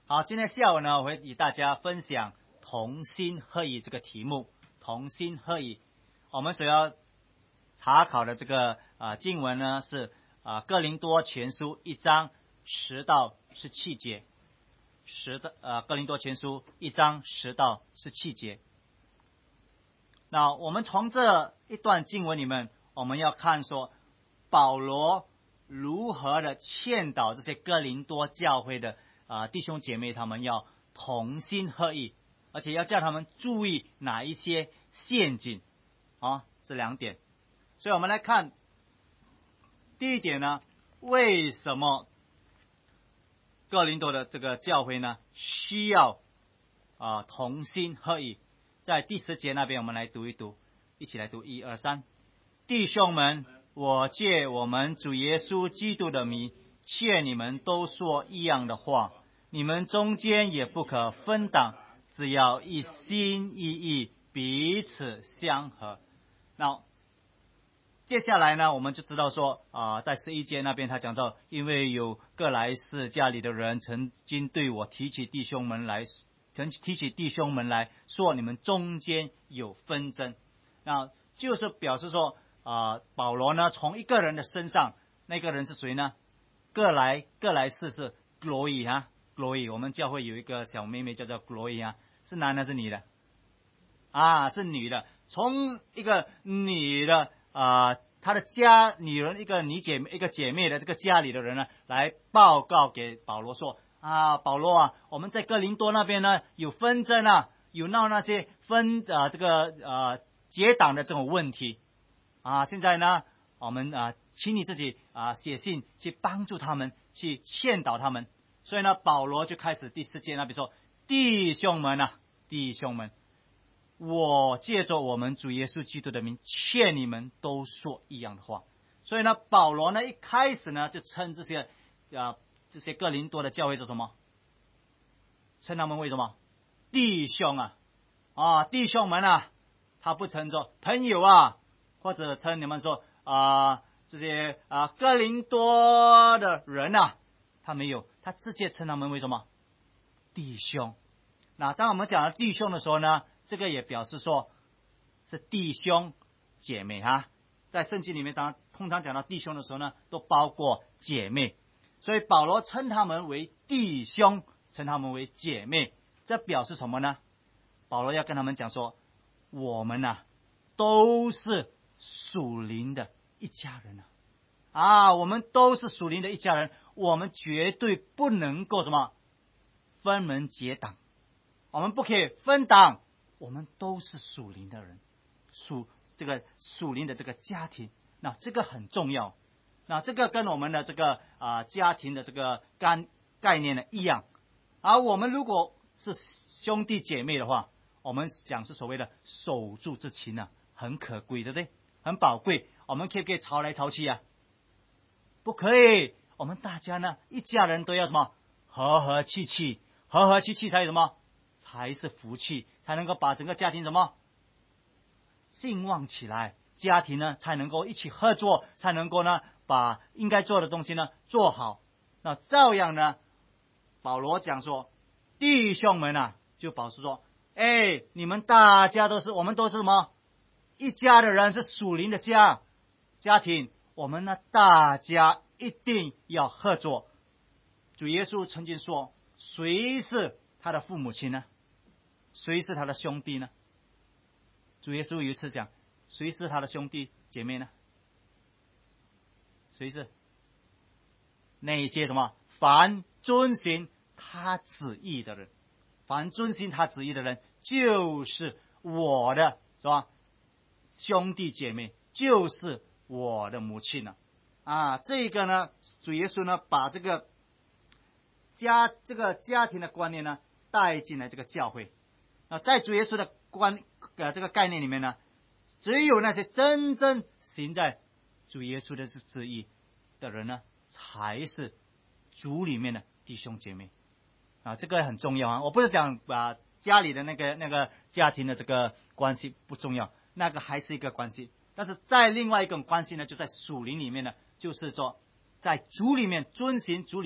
好，今天下午呢，我会与大家分享同心合意这个题目。同心合意，我们所要查考的这个经文呢是哥林多前书1章10到17节。哥林多前书1章10到17节。那我们从这一段经文里面，我们要看说保罗如何的劝导这些哥林多教会的弟兄姐妹，他们要同心合意，而且要叫他们注意哪一些陷阱这两点。所以我们来看第一点呢，为什么哥林多的这个教会呢需要同心合意。在第10节那边我们来读一读，一起来读1、2、3。弟兄们，我借我们主耶稣基督的名劝你们都说一样的话，你们中间也不可分党，只要一心一意，彼此相合。那接下来呢，我们就知道说在11节那边他讲到，因为有各来世家里的人曾经对我提起弟兄们来说，你们中间有纷争。那就是表示说保罗呢从一个人的身上，那个人是谁呢？各来世是 Glory 我们教会有一个小妹妹叫做 Glory 是男的是女的？是女的。从一个女的她的女人，一个姐妹的这个家里的人呢，来报告给保罗说保罗我们在哥林多那边呢有纷争有闹那些这个结党的这种问题现在呢我们请你自己写信去帮助他们，去劝导他们。所以呢保罗就开始第4节那边说，弟兄们，我借着我们主耶稣基督的名劝你们都说一样的话。所以呢保罗呢一开始呢就称这些哥林多的教会做什么？称他们为什么？弟兄弟兄们他不称作朋友或者称你们说这些哥林多的人他没有，他直接称他们为什么？弟兄。那当我们讲到弟兄的时候呢，这个也表示说是弟兄姐妹在圣经里面通常讲到弟兄的时候呢，都包括姐妹。所以保罗称他们为弟兄，称他们为姐妹，这表示什么呢？保罗要跟他们讲说，我们都是属灵的一家人我们都是属灵的一家人，我们绝对不能够什么分门结党，我们不可以分党，我们都是属灵的人，属灵的这个家庭。那这个很重要。那这个跟我们的这个家庭的这个概念呢一样。而我们如果是兄弟姐妹的话，我们讲是所谓的守住之情很可贵，对不对？很宝贵。我们可不可以吵来吵去不可以。我们大家呢一家人都要什么？和和气气才有什么？才是福气，才能够把整个家庭什么兴旺起来，家庭呢才能够一起合作，才能够呢把应该做的东西呢做好。那照样呢保罗讲说，弟兄们就保持说，你们大家我们都是什么？一家的人，是属灵的家庭，我们呢大家一定要合作。主耶稣曾经说，谁是他的父母亲呢？谁是他的兄弟呢？主耶稣有一次讲，谁是他的兄弟姐妹呢？谁是？那些什么凡遵行他旨意的人，凡遵行他旨意的人就是我的是吧？兄弟姐妹，就是我的母亲这个呢主耶稣呢把这个家庭的观念呢带进来这个教会。在主耶稣的这个概念里面呢，只有那些真正行在主耶稣的旨意的人呢，才是主里面的弟兄姐妹这个很重要我不是讲家里的那个家庭的这个关系不重要，那个还是一个关系。但是在另外一种关系呢，就在属灵里面呢，就是说在主里面遵行主里面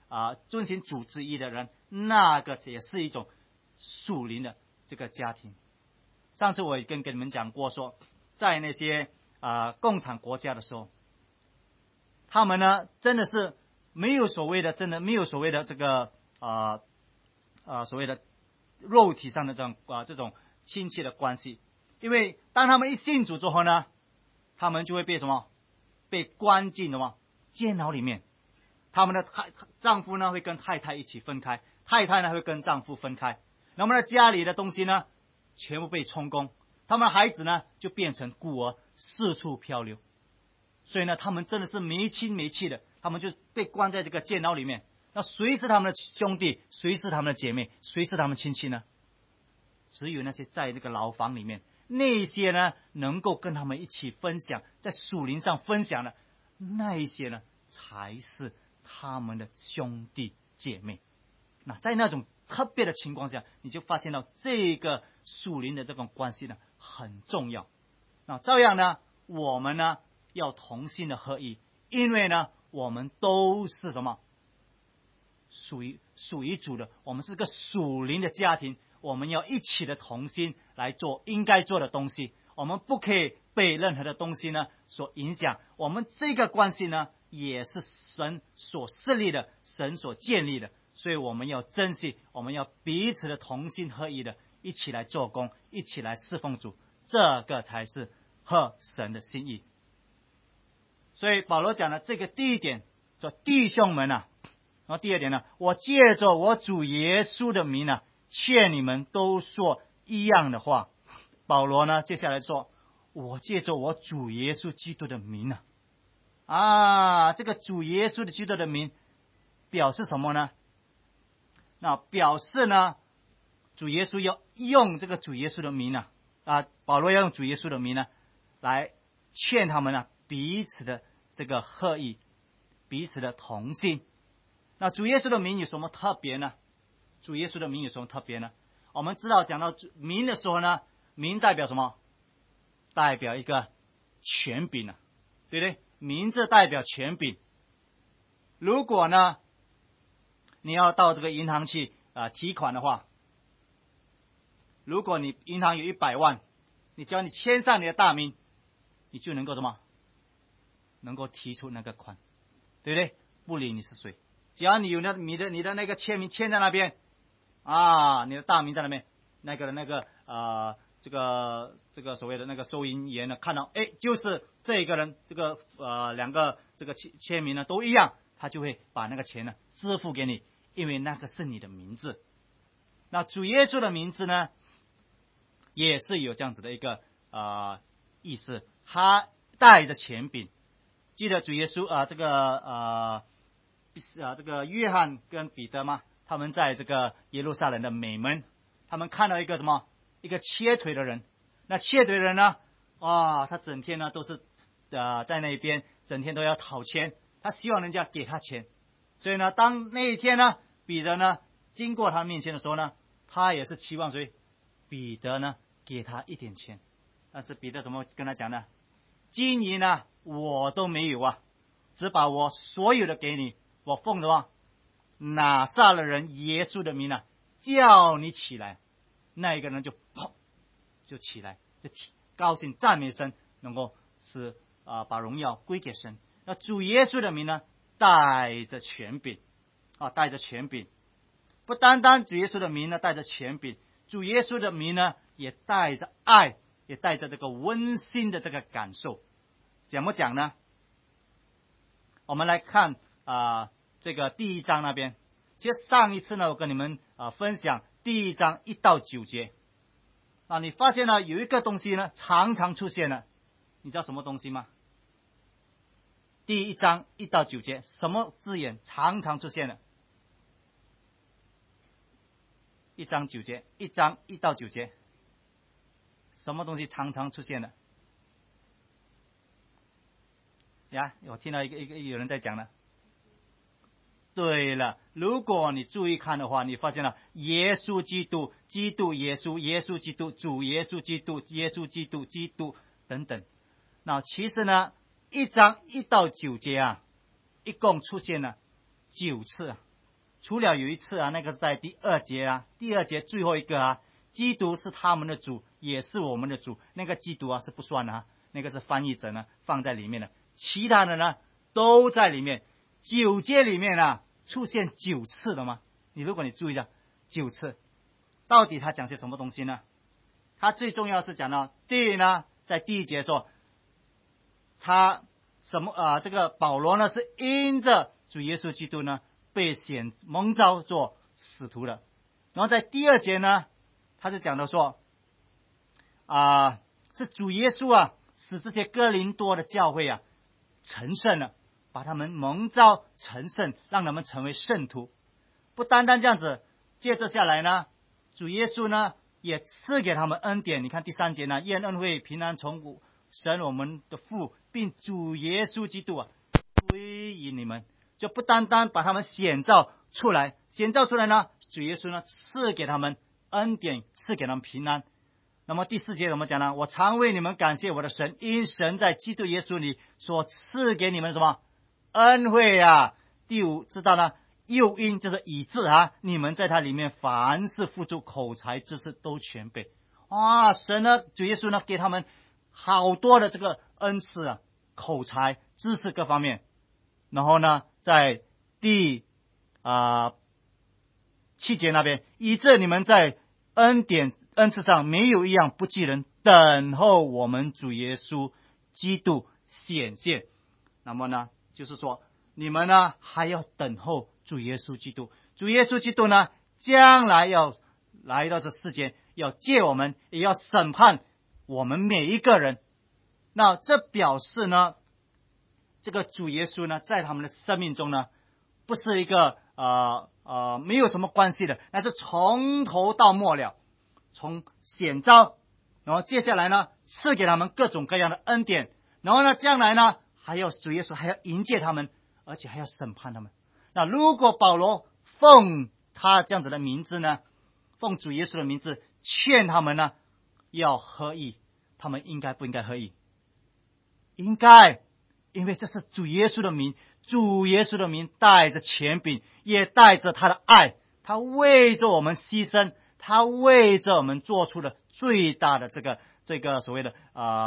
遵行主旨意的人，那个也是一种属灵的这个家庭。上次我也跟你们讲过说，在那些共产国家的时候，他们呢真的是没有所谓的这个所谓的肉体上的这种亲戚的关系，因为当他们一信主之后呢，他们就会被被关进监牢里面。他们的丈夫呢会跟太太一起分开，太太呢会跟丈夫分开，那么呢家里的东西呢全部被充公，他们的孩子呢就变成孤儿，四处漂流。所以呢他们真的是没亲没戚的，他们就被关在这个监牢里面。那谁是他们的兄弟，谁是他们的姐妹，谁是他们亲戚呢？只有那些在这个牢房里面，那些呢能够跟他们一起分享，在属灵上分享的那一些呢才是他们的兄弟姐妹。那在那种特别的情况下，你就发现到这个属灵的这种关系呢很重要。那照样呢我们呢要同心的合一，因为呢我们都是属于主的，我们是个属灵的家庭，我们要一起的同心来做应该做的东西，我们不可以被任何的东西呢所影响。我们这个关系呢也是神所设立的，神所建立的，所以我们要珍惜，我们要彼此的同心合一的一起来做工，一起来侍奉主，这个才是合神的心意。所以保罗讲的这个第一点说，弟兄们啊，然后第二点呢，我借着我主耶稣的名呢，劝你们都说一样的话。保罗呢接下来说，我借着我主耶稣基督的名呢，这个主耶稣的基督的名表示什么呢？那表示呢主耶稣要用这个主耶稣的名呢，保罗要用主耶稣的名呢来劝他们呢彼此的这个合一，彼此的同心。那主耶稣的名有什么特别呢？主耶稣的名有什么特别呢？我们知道讲到名的时候呢，名代表什么？代表一个权柄啊，对不对？名字代表权柄。如果呢你要到这个银行去提款的话，如果你银行有100万，你只要你签上你的大名，你就能够能够提出那个款，对不对？不理你是谁，只要你有你的那个签名签在那边你的大名在那边，这个所谓的那个收银员呢看到，就是这个人，这个两个这个签名呢都一样，他就会把那个钱呢支付给你，因为那个是你的名字。那主耶稣的名字呢也是有这样子的一个意思，他带着权柄。记得主耶稣这个约翰跟彼得吗？他们在这个耶路撒冷的美门，他们看到一个一个切腿的人。那切腿的人呢他整天呢都是在那边整天都要讨钱，他希望人家给他钱。所以呢当那一天呢彼得呢经过他面前的时候呢，他也是期望谁？彼得呢给他一点钱。但是彼得怎么跟他讲呢？金银呢我都没有只把我所有的给你，我奉着拿撒勒人耶稣的名叫你起来。那一个人就起来，就高兴赞美神，能够使把荣耀归给神。那主耶稣的名呢带着权柄带着权柄。不单单主耶稣的名呢带着权柄，主耶稣的名呢也带着爱，也带着这个温馨的这个感受。怎么讲呢？我们来看这个第1章那边。其实上一次呢我跟你们分享第1章1到9节。你发现呢有一个东西呢常常出现了，你知道什么东西吗？第1章1到9节什么字眼常常出现了？1章9节，1章1到9节，什么东西常常出现了？我听到有人在讲了。对了，如果你注意看的话，你发现了耶稣基督、基督耶稣、耶稣基督、主耶稣基督、耶稣基督、基督等等。那其实呢1章1到9节一共出现了9次除了有一次啊，那个是在第2节啊，第2节最后一个啊，基督是他们的主，也是我们的主，那个基督啊是不算的啊，那个是翻译者呢放在里面的，其他的呢都在里面。9节里面啊出现9次的吗？如果你注意一下，9次，到底他讲些什么东西呢？他最重要是讲到第一呢，在第1节说他这个保罗呢是因着主耶稣基督呢被蒙召做使徒的。然后在第2节呢，他就讲到说是主耶稣啊使这些哥林多的教会啊成圣了，把他们蒙召成圣，让他们成为圣徒。不单单这样子，接着下来呢，主耶稣呢也赐给他们恩典。你看第3节呢，愿恩惠平安从神我们的父并主耶稣基督啊归于你们。就不单单把他们显召出来呢，主耶稣呢赐给他们恩典，赐给他们平安。那么第4节怎么讲呢？我常为你们感谢我的神，因神在基督耶稣里所赐给你们什么恩惠啊。第5知道呢，又因就是以致啊，你们在他里面凡事富足，口才知识都全备。神呢，主耶稣呢给他们好多的这个恩赐啊，口才知识各方面。然后呢，在第7节那边，以致你们在恩赐上没有一样不记人，等候我们主耶稣基督显现。那么呢，就是说你们呢还要等候主耶稣基督。主耶稣基督呢将来要来到这世间，要借我们，也要审判我们每一个人。那这表示呢，这个主耶稣呢在他们的生命中呢不是一个没有什么关系的，那是从头到末了，从显召，然后接下来呢赐给他们各种各样的恩典，然后呢将来呢还有主耶稣还要迎接他们，而且还要审判他们。那如果保罗奉他这样子的名字呢，奉主耶稣的名字劝他们呢要合意，他们应该不应该合意？应该，因为这是主耶稣的名，主耶稣的名带着权柄，也带着他的爱，他为着我们牺牲，他为着我们做出了最大的这个所谓的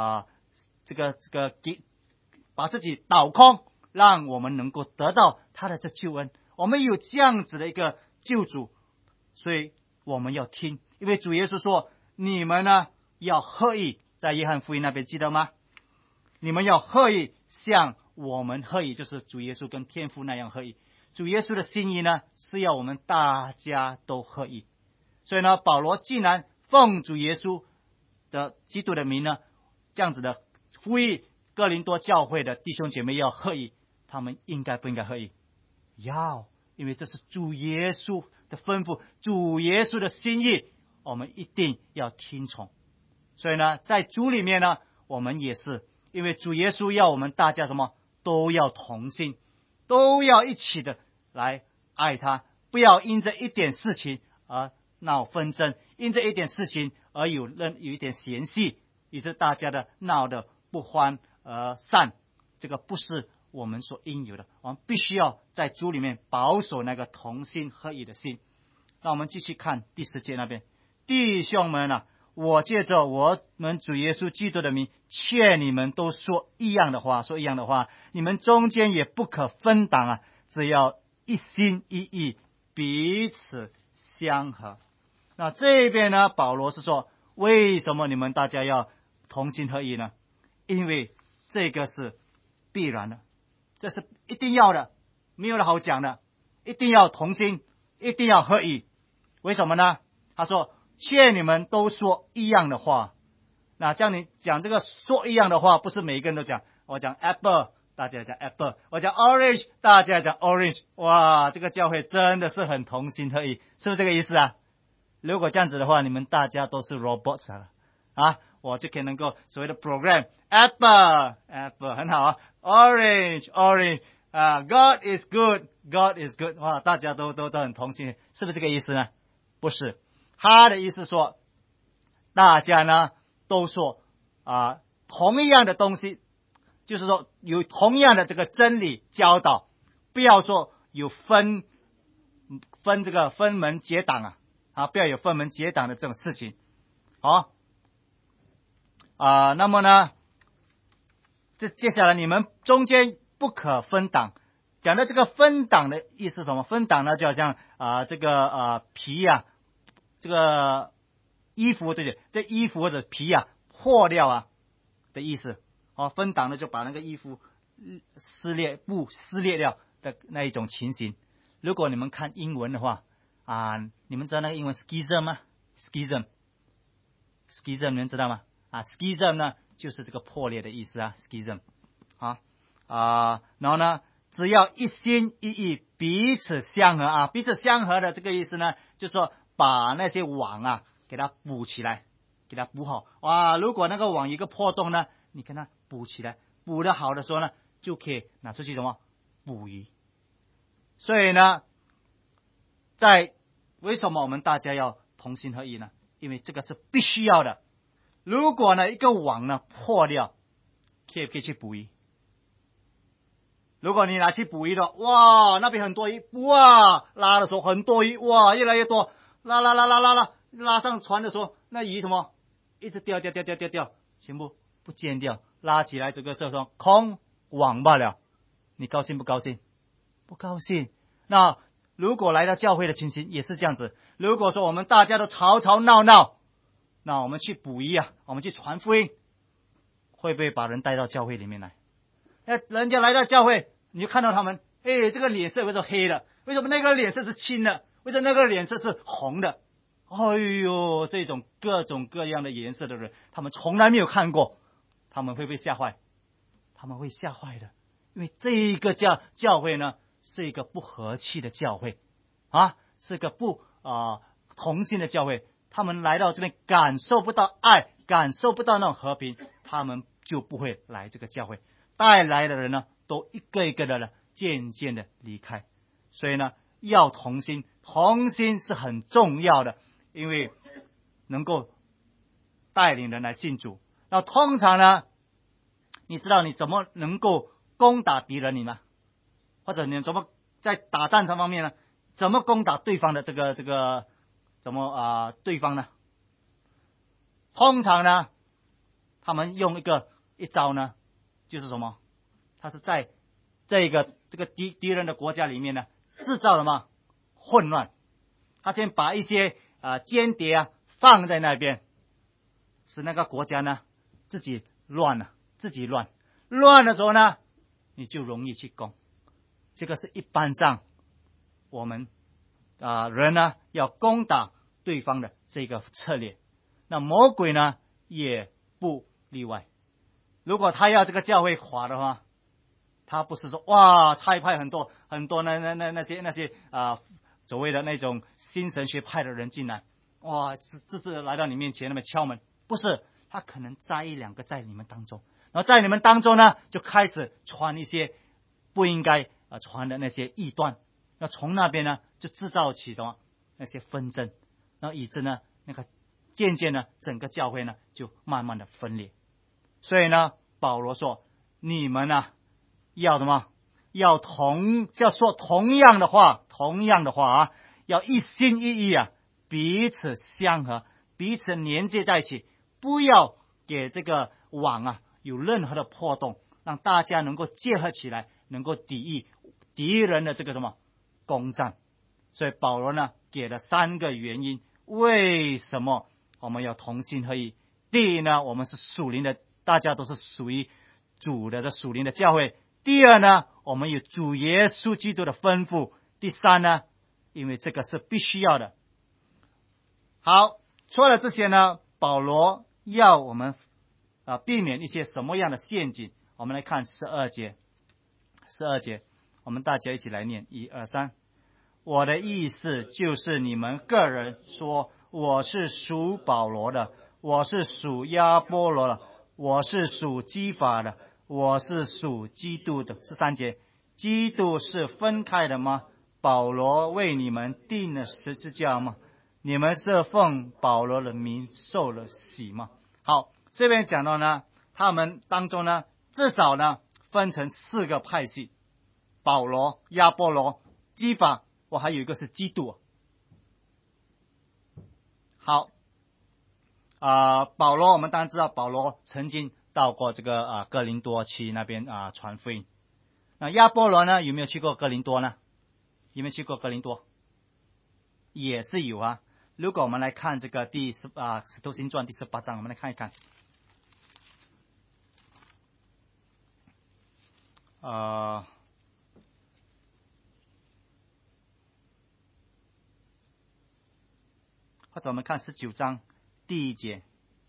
把自己倒空，让我们能够得到他的这救恩。我们有这样子的一个救主，所以我们要听，因为主耶稣说你们呢要合意，在约翰福音那边记得吗？你们要合意像我们合意，就是主耶稣跟天父那样合意。主耶稣的心意呢是要我们大家都合意。所以呢，保罗既然奉主耶稣的基督的名呢这样子的呼吁哥林多教会的弟兄姐妹要合意，他们应该不应该合意？要，因为这是主耶稣的吩咐，主耶稣的心意，我们一定要听从。所以呢，在主里面呢，我们也是，因为主耶稣要我们大家什么都要同心，都要一起的来爱他，不要因着一点事情而闹纷争，因着一点事情而有一点嫌隙，以致大家的闹得不欢而散，这个不是我们所应有的。我们必须要在主里面保守那个同心合意的心。那我们继续看第10节那边，弟兄们啊，我借着我们主耶稣基督的名劝你们都说一样的话，你们中间也不可分党啊，只要一心一意，彼此相合。那这边呢，保罗是说为什么你们大家要同心合意呢？因为这个是必然的，这是一定要的，没有的好讲的，一定要同心，一定要合意。为什么呢？他说劝你们都说一样的话。那这样你讲这个说一样的话，不是每一个人都讲。我讲 apple， 大家讲 apple； 我讲 orange， 大家讲 orange。哇，这个教会真的是很同心合意，是不是这个意思啊？如果这样子的话，你们大家都是 robots 了啊，我就可以能够所谓的 program apple 很好啊， orange God is good 哇，大家都很同心，是不是这个意思呢？不是，他的意思说大家呢都说同一样的东西，就是说有同样的这个真理教导，不要说有分分门结党不要有分门结党的这种事情。好那么呢，接下来你们中间不可分党。讲的这个分党的意思是什么？分党呢，就好像这个皮这个衣服，对不对？这衣服或者皮破掉的意思。分党呢，就把那个衣服布撕裂掉的那一种情形。如果你们看英文的话你们知道那个英文 schism 吗？ schism 你们知道吗？schism 呢就是这个破裂的意思schism 然后呢，只要一心一意，彼此相合彼此相合的这个意思呢，就是说把那些网给它补起来，给它补好如果那个网有一个破洞呢，你跟它补起来，补得好的时候呢，就可以拿出去什么捕鱼。所以呢，为什么我们大家要同心合意呢？因为这个是必须要的。如果呢一个网呢破掉，可以去捕鱼。如果你拿去捕鱼的，那边很多鱼，拉的时候很多鱼，越来越多，拉上船的时候，那鱼什么一直掉，全部不见掉，拉起来这个时候空网罢了。你高兴不高兴？不高兴。那如果来到教会的情形也是这样子。如果说我们大家都吵吵闹闹，那我们去捕鱼我们去传福音，会不会把人带到教会里面来？人家来到教会，你就看到他们，这个脸色为什么黑的？为什么那个脸色是青的？为什么那个脸色是红的？这种各种各样的颜色的人，他们从来没有看过，他们会不会吓坏？他们会吓坏的。因为这一个教会呢，是一个不和气的教会是个不同心的教会。他们来到这边感受不到爱，感受不到那种和平，他们就不会来这个教会。带来的人呢，都一个一个的渐渐的离开。所以呢，要同心，同心是很重要的，因为能够带领人来信主。那通常呢，你知道你怎么能够攻打敌人吗？或者你怎么在打战场方面呢，怎么攻打对方的这个怎么对方呢？通常呢，他们用一招呢，就是什么？他是在这个敌人的国家里面呢，制造什么混乱？他先把一些间谍放在那边，使那个国家呢自己乱的时候呢，你就容易去攻。这个是一般上我们人呢要攻打对方的这个策略。那魔鬼呢也不例外。如果他要这个教会垮的话，他不是说差派很多那些所谓的那种新神学派的人进来，这是来到你面前那么敲门，不是，他可能摘一两个在你们当中，然后在你们当中呢就开始传一些不应该传的那些异端，那从那边呢就制造起什么那些纷争，然后以致呢那个渐渐呢整个教会呢就慢慢的分裂。所以呢保罗说，你们呢要什么？要说同样的话要一心一意彼此相合，彼此连接在一起，不要给这个网有任何的破洞，让大家能够结合起来，能够抵御敌人的这个什么攻占。所以保罗呢给了3个原因，为什么我们要同心合意。第一呢，我们是属灵的，大家都是属于主的这属灵的教会。第二呢，我们有主耶稣基督的吩咐。第三呢，因为这个是必须要的。好，除了这些呢，保罗要我们避免一些什么样的陷阱？我们来看12节。我们大家一起来念，1、2、3。我的意思就是你们个人说，我是属保罗的，我是属亚波罗的，我是属基法的，我是属基督的。13节，基督是分开的吗？保罗为你们钉了十字架吗？你们是奉保罗的名受了洗吗？好，这边讲到呢，他们当中呢至少呢分成4个派系，保罗、亚波罗、基法，还有一个是基督。 好，保罗我们当然知道，保罗曾经到过这个哥林多去那边传福音。那亚波罗呢，有没有去过哥林多呢？有没有去过哥林多？也是有啊。如果我们来看这个使徒行传第18章，我们来看一看。或者我们看19章第1节。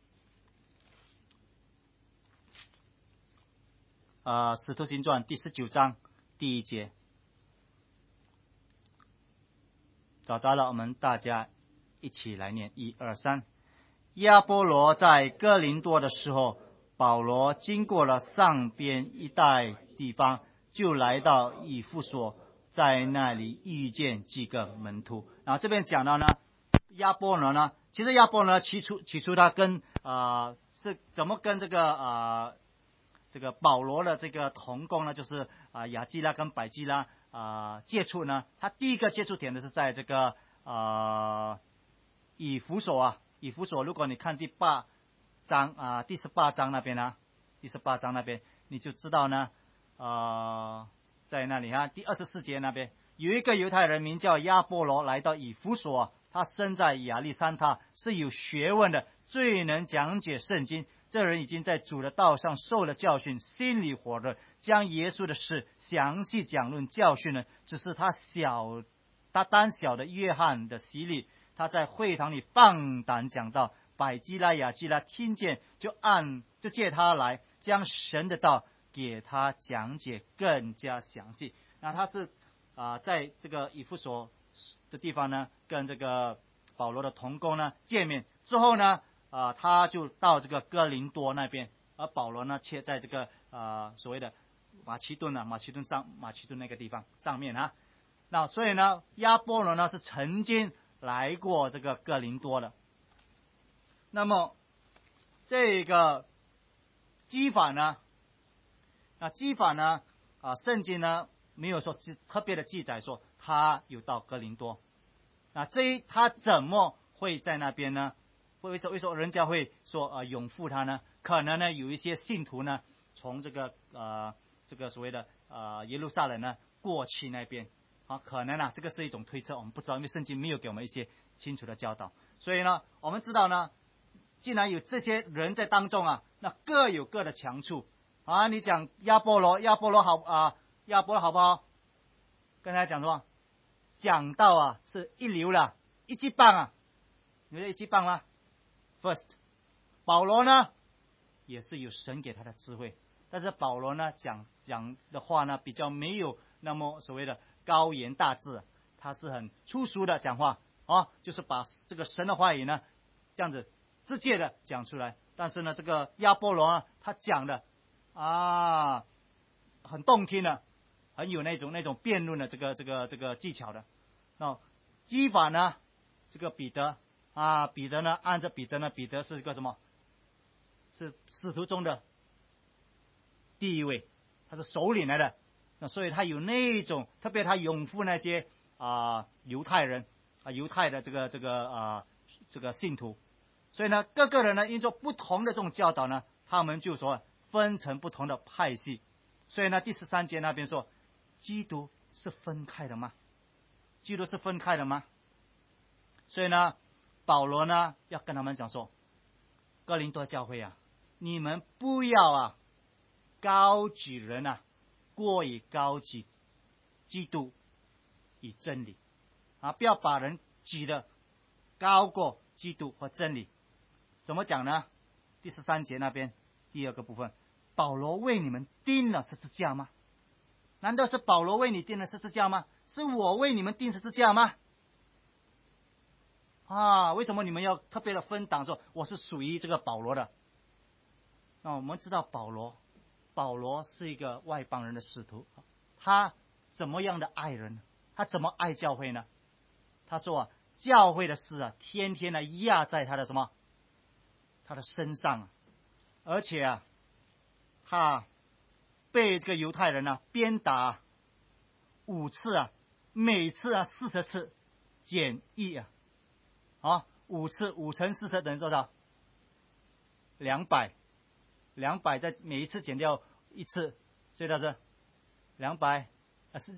使徒行传第19章第1节。找着了，我们大家一起来念，1、2、3。亚波罗在哥林多的时候，保罗经过了上边一带地方，就来到以弗所，在那里遇见几个门徒。然后这边讲到呢，亚波罗呢，其实亚波罗起初他跟是怎么跟这个保罗的这个同工呢，就是亚基拉跟百基拉接触呢。他第一个接触点的是在这个以弗所以弗所，如果你看第18章那边呢，第18章那边你就知道呢，在那里第24节那边有一个犹太人名叫亚波罗来到以弗所，他生在亚历山大，是有学问的，最能讲解圣经。这人已经在主的道上受了教训，心里火热，将耶稣的事详细讲论教训呢。只是他胆小的约翰的洗礼，他在会堂里放胆讲道，百基拉、亚基拉听见，就借他来，将神的道给他讲解更加详细。那他是在这个以弗所的地方呢，跟这个保罗的同工呢见面之后呢，他就到这个哥林多那边，而保罗呢却在这个所谓的马其顿那个地方上面那所以呢，亚波罗呢是曾经来过这个哥林多的。那么这个基法呢，圣经呢没有说特别的记载说他有到哥林多。那他怎么会在那边呢？为什么人家会说拥护他呢？可能呢有一些信徒呢从这个所谓的耶路撒冷呢过去那边可能这个是一种推测，我们不知道，因为圣经没有给我们一些清楚的教导。所以呢，我们知道呢，既然有这些人在当中那各有各的强处你讲亚波罗好不好？跟大家讲说，讲道是一流了，一级棒你觉得一级棒吗 ？First， 保罗呢也是有神给他的智慧，但是保罗呢讲的话呢比较没有那么所谓的高言大志，他是很粗俗的讲话就是把这个神的话语呢这样子直接的讲出来。但是呢，这个亚波罗他讲的很动听的，很有那种辩论的这个技巧的。那基法呢，这个彼得呢，按照彼得是一个什么？是使徒中的第一位，他是首领来的。那所以他有那种，特别他拥护那些犹太人犹太的这个信徒。所以呢，各个人呢因着不同的这种教导呢，他们就说分成不同的派系。所以呢，第13节那边说，基督是分开的吗？基督是分开的吗？所以呢，保罗呢要跟他们讲说，哥林多教会你们不要高举人过于高举基督与真理不要把人举得高过基督和真理。怎么讲呢？第13节那边第2个部分，保罗为你们钉了十字架吗？难道是保罗为你钉了十字架吗？是我为你们钉十字架吗？为什么你们要特别的分党说我是属于这个保罗的？那我们知道保罗是一个外邦人的使徒，他怎么样的爱人？他怎么爱教会呢？他说教会的事天天压在他的什么？他的身上而且他被这个犹太人鞭打5次每次40次，减1 5乘40等于多少？200在每一次减掉1次，所以它是是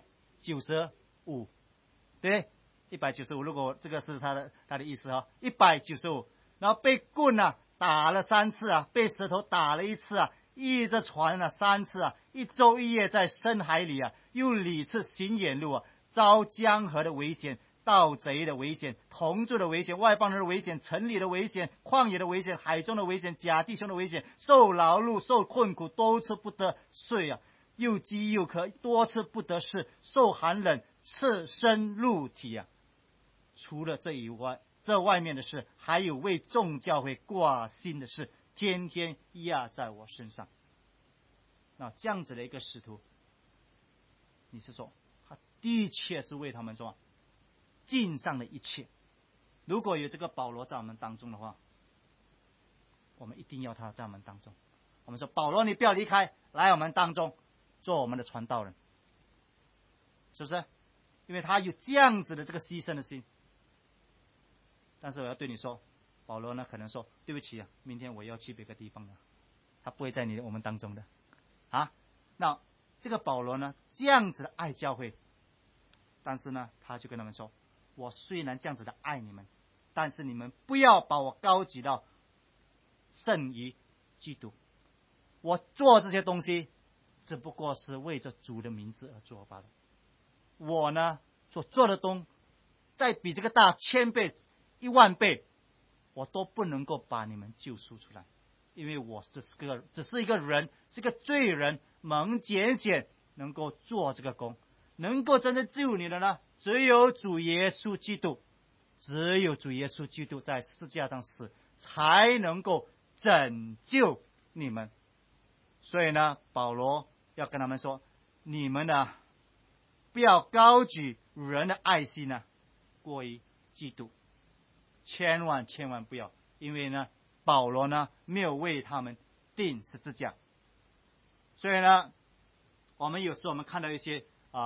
195，对不对？195，如果这个是他的意思195，然后被棍打了3次被石头打了1次一着船3次1昼1夜在深海里又屡次行远路遭江河的危险，盗贼的危险，同住的危险，外邦人的危险，城里的危险，旷野的危险，海中的危险，假弟兄的危险，受劳碌，受困苦，多次不得睡又饥又渴，多次不得食，受寒冷，赤身露体除了这以外，这外面的事，还有为众教会挂心的事，天天压在我身上。那这样子的一个使徒，你是说他的确是为他们说尽上了一切。如果有这个保罗在我们当中的话，我们一定要他在我们当中。我们说保罗，你不要离开，来我们当中做我们的传道人，是不是？因为他有这样子的这个牺牲的心。但是我要对你说，保罗呢可能说对不起明天我要去别个地方了，他不会在我们当中的那这个保罗呢这样子的爱教会，但是呢他就跟他们说，我虽然这样子的爱你们，但是你们不要把我高举到胜于基督。我做这些东西只不过是为着主的名字而做罢了。我呢所做的再比这个大1000倍10000倍，我都不能够把你们救赎出来，因为我只是一个人，是个罪人，蒙拣选，能够做这个工，能够真正救你的呢，只有主耶稣基督，只有主耶稣基督在十字架上死，才能够拯救你们。所以呢，保罗要跟他们说，你们呢不要高举人的爱心过于基督，千万不要，因为呢保罗呢没有为他们钉十字架。所以呢我们有时候我们看到一些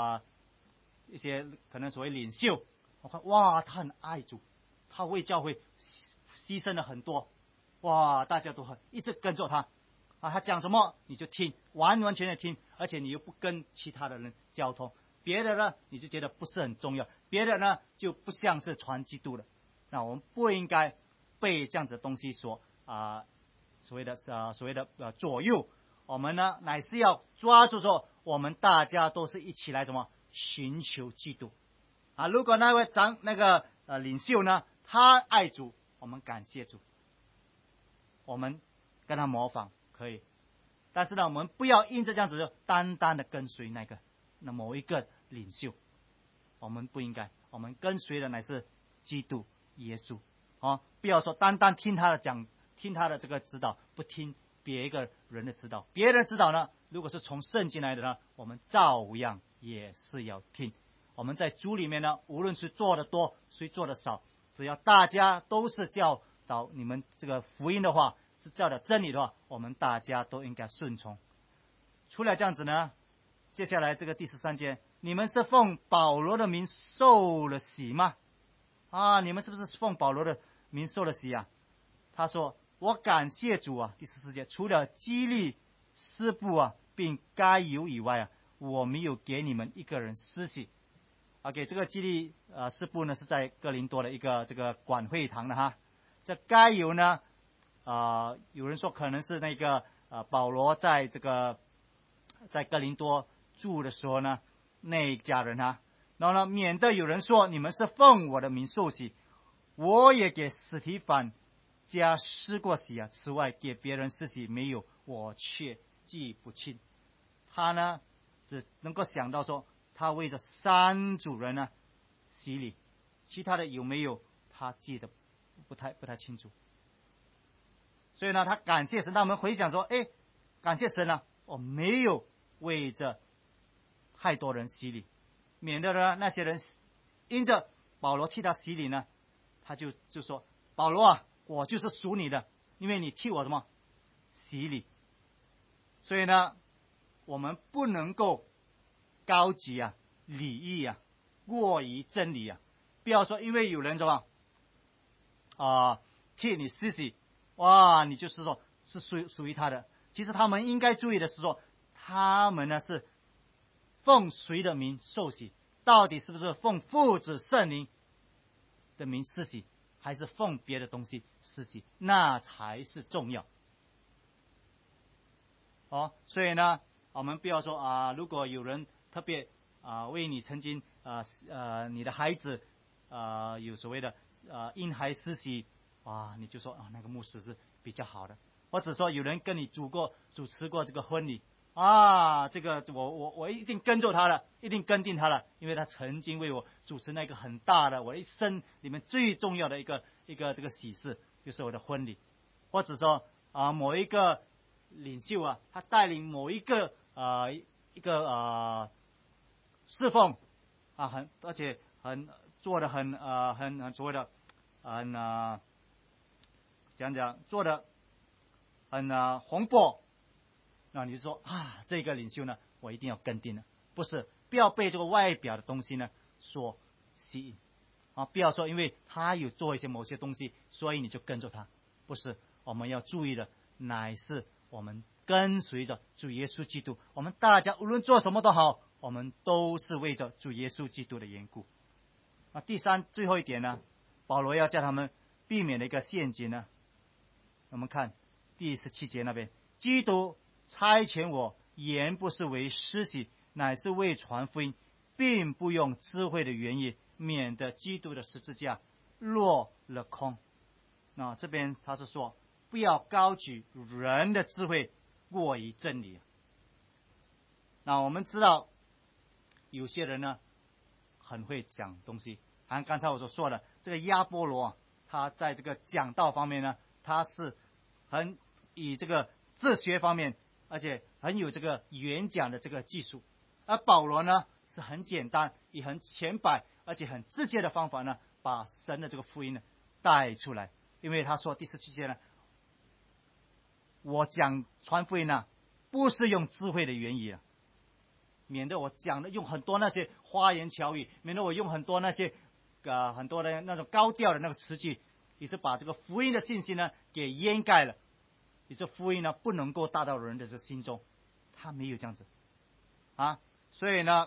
可能所谓领袖，我看哇他很爱主，他为教会牺牲了很多，哇大家都一直跟着他他讲什么你就听，完全的听，而且你又不跟其他的人交通，别的呢你就觉得不是很重要，别的呢就不像是传基督的。那我们不应该被这样子的东西所谓的左右，我们呢乃是要抓住说，我们大家都是一起来寻求基督如果那位领袖呢他爱主，我们感谢主，我们跟他模仿可以，但是呢我们不要因着这样子就单单的跟随某一个领袖，我们不应该，我们跟随的乃是基督耶稣不要说单单听他的讲，听他的这个指导，不听别一个人的指导。别人的指导呢如果是从圣经来的呢，我们照样也是要听。我们在主里面呢，无论是做的多谁做的少，只要大家都是教导你们这个福音的话，是教导真理的话，我们大家都应该顺从。除了这样子呢，接下来这个第13节，你们是奉保罗的名受了洗吗？你们是不是奉保罗的名受了洗他说，我感谢主第14节，除了基利斯布并该犹以外我没有给你们一个人施洗。给这个基利斯布呢是在哥林多的一个这个管会堂的这该犹呢有人说可能是那个保罗在哥林多住的时候呢那一家人然后呢免得有人说你们是奉我的名受洗，我也给史提反家施过洗此外给别人施洗没有，我却记不清。他呢只能够想到说他为着3组人洗礼，其他的有没有他记得不太清楚。所以呢他感谢神，他们回想说感谢神我没有为着太多人洗礼，免得呢那些人因着保罗替他洗礼呢，他就说保罗我就是属你的，因为你替我什么洗礼。所以呢我们不能够高举礼义过于真理不要说因为有人什么替你施洗，哇，你就是说是属于他的。其实他们应该注意的是说，他们呢是奉谁的名受洗？到底是不是奉父子圣灵的名施洗，还是奉别的东西施洗？那才是重要。所以呢，我们不要说如果有人特别为你曾经你的孩子有所谓的婴孩施洗，你就说那个牧师是比较好的，或者说有人跟你主持过这个婚礼这个我一定跟着他了，一定跟定他了，因为他曾经为我主持那个很大的我一生里面最重要的一个这个喜事，就是我的婚礼。或者说某一个领袖他带领某一个一个侍奉而且做的很所谓的做的很红火，那你就说这个领袖呢，我一定要跟定了。不是，不要被这个外表的东西呢所吸引不要说因为他有做一些某些东西，所以你就跟着他。不是，我们要注意的乃是我们跟随着主耶稣基督，我们大家无论做什么都好，我们都是为着主耶稣基督的缘故。第三最后一点呢，保罗要叫他们避免的一个陷阱呢，我们看第17节那边，基督差遣我，原不是为施洗，乃是为传福音，并不用智慧的原意，免得基督的十字架落了空。那这边他是说，不要高举人的智慧过于真理。那我们知道有些人呢很会讲东西，好像刚才我所说的这个亚波罗他在这个讲道方面呢，他是很以这个哲学方面，而且很有这个演讲的这个技术。而保罗呢是很简单，以很浅白而且很直接的方法呢，把神的这个福音呢带出来。因为他说第17节呢，我讲传福音呢，不是用智慧的言语免得我讲的用很多那些花言巧语，免得我用很多那些很多的那种高调的那个词句，也是把这个福音的信息呢给掩盖了，也是福音呢不能够达到人的这心中。他没有这样子所以呢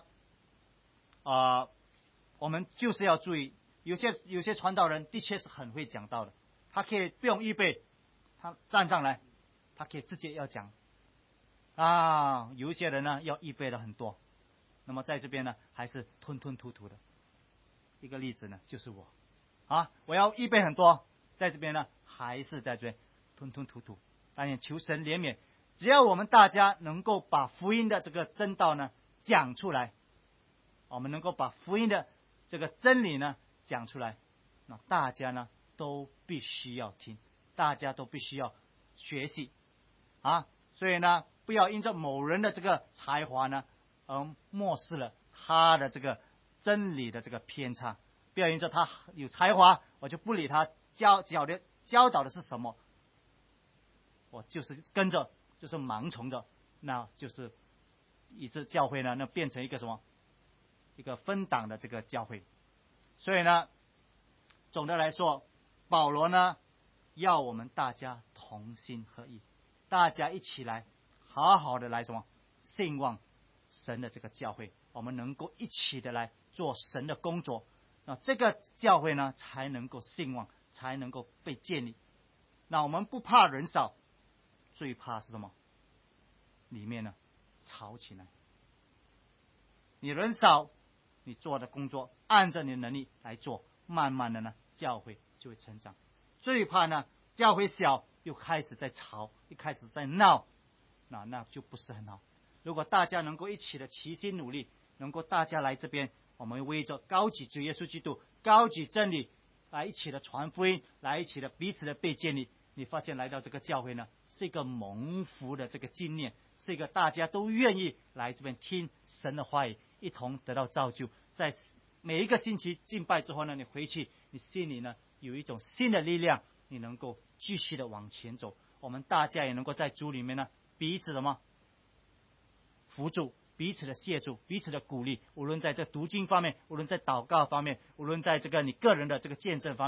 我们就是要注意，有些传道人的确是很会讲道的，他可以不用预备，他站上来，他可以直接要讲有一些人呢要预备的很多，那么在这边呢还是吞吞吐吐的。一个例子呢就是我要预备很多，在这边呢还是在这边吞吞吐吐。但愿求神怜悯，只要我们大家能够把福音的这个真道呢讲出来，我们能够把福音的这个真理呢讲出来，那大家呢都必须要听，大家都必须要学习所以呢不要因着某人的这个才华呢而漠视了他的这个真理的这个偏差。不要因着他有才华，我就不理他教导的是什么，我就是跟着，就是盲从着，那就是以致教会呢那变成一个什么，一个分党的这个教会。所以呢总的来说，保罗呢要我们大家同心合意，大家一起来好好的来什么兴旺神的这个教会，我们能够一起的来做神的工作，那这个教会呢才能够兴旺，才能够被建立。那我们不怕人少，最怕是什么？里面呢吵起来。你人少，你做的工作按照你的能力来做，慢慢的呢教会就会成长。最怕呢教会小又开始在吵，又开始在闹，那就不是很好。如果大家能够一起的齐心努力，能够大家来这边，我们为着高举主耶稣基督，高举真理，来一起的传福音，来一起的彼此的被建立，你发现来到这个教会呢是一个蒙福的这个经验，是一个大家都愿意来这边听神的话语，一同得到造就。在每一个星期敬拜之后呢，你回去你心里呢有一种新的力量，你能够继续的往前走。我们大家也能够在主里面呢彼此扶助，彼此的协助，彼此的鼓励，无论在这读经方面，无论在祷告方面，无论在这个你个人的这个见证方面，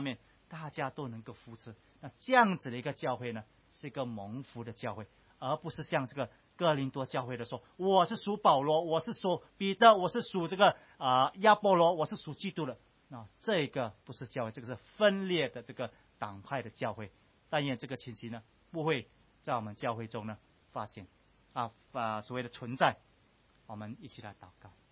大家都能够扶持。那这样子的一个教会呢，是一个蒙福的教会，而不是像这个哥林多教会的说，我是属保罗，我是属彼得，我是属这个亚波罗，我是属基督的。这个不是教会，这个是分裂的这个党派的教会。但愿这个情形呢，不会在我们教会中呢发现所谓的存在。我们一起来祷告。